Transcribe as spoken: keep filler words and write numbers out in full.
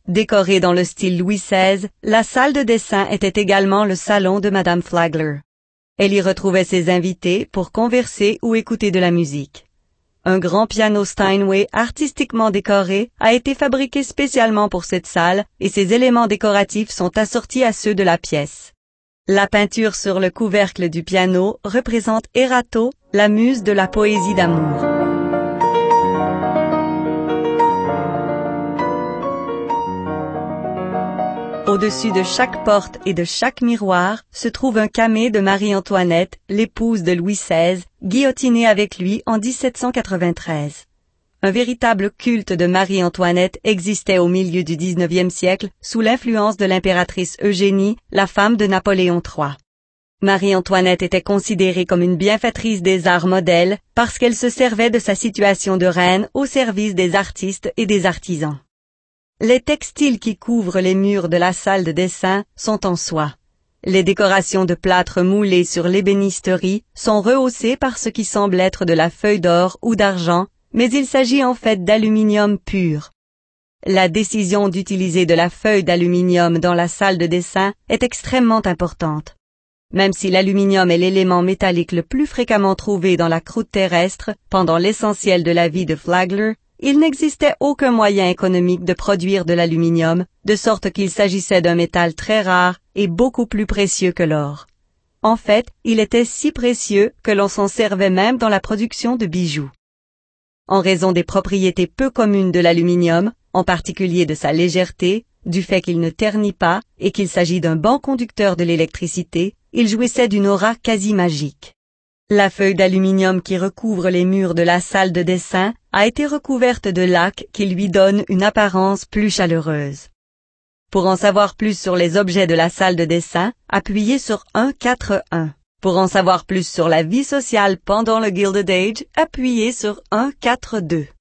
Décorée dans le style Louis seize, la salle de dessin était également le salon de Madame Flagler. Elle y retrouvait ses invités pour converser ou écouter de la musique. Un grand piano Steinway artistiquement décoré a été fabriqué spécialement pour cette salle et ses éléments décoratifs sont assortis à ceux de la pièce. La peinture sur le couvercle du piano représente Erato, la muse de la poésie d'amour. Au-dessus de chaque porte et de chaque miroir se trouve un camée de Marie-Antoinette, l'épouse de Louis seize, guillotinée avec lui en dix-sept cent quatre-vingt-treize. Un véritable culte de Marie-Antoinette existait au milieu du dix-neuvième siècle sous l'influence de l'impératrice Eugénie, la femme de Napoléon trois. Marie-Antoinette était considérée comme une bienfaitrice des arts modèles parce qu'elle se servait de sa situation de reine au service des artistes et des artisans. Les textiles qui couvrent les murs de la salle de dessin sont en soie. Les décorations de plâtre moulé sur l'ébénisterie sont rehaussées par ce qui semble être de la feuille d'or ou d'argent, mais il s'agit en fait d'aluminium pur. La décision d'utiliser de la feuille d'aluminium dans la salle de dessin est extrêmement importante. Même si l'aluminium est l'élément métallique le plus fréquemment trouvé dans la croûte terrestre pendant l'essentiel de la vie de Flagler, il n'existait aucun moyen économique de produire de l'aluminium, de sorte qu'il s'agissait d'un métal très rare et beaucoup plus précieux que l'or. En fait, il était si précieux que l'on s'en servait même dans la production de bijoux. En raison des propriétés peu communes de l'aluminium, en particulier de sa légèreté, du fait qu'il ne ternit pas et qu'il s'agit d'un bon conducteur de l'électricité, il jouissait d'une aura quasi magique. La feuille d'aluminium qui recouvre les murs de la salle de dessin a été recouverte de laque qui lui donne une apparence plus chaleureuse. Pour en savoir plus sur les objets de la salle de dessin, appuyez sur un quatre un. Pour en savoir plus sur la vie sociale pendant le Gilded Age, appuyez sur un quatre deux.